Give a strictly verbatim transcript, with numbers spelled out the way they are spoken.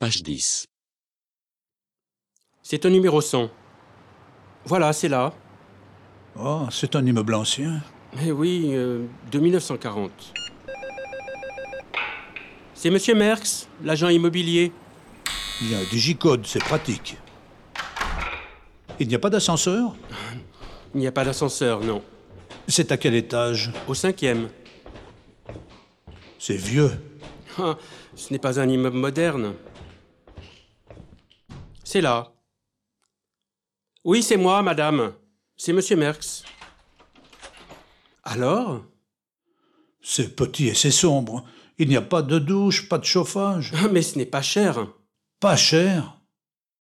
page dix. C'est au numéro cent. Voilà, c'est là. Oh, c'est un immeuble ancien. Eh oui, euh, de mille neuf cent quarante. C'est Monsieur Merckx, l'agent immobilier. Il y a un digicode, c'est pratique. Il n'y a pas d'ascenseur? Il n'y a pas d'ascenseur, non. C'est à quel étage? Au cinquième. C'est vieux. Ah, ce n'est pas un immeuble moderne. C'est là. Oui, c'est moi, madame. C'est Monsieur Merckx. Alors? C'est petit et c'est sombre. Il n'y a pas de douche, pas de chauffage. Ah, mais ce n'est pas cher. Pas cher.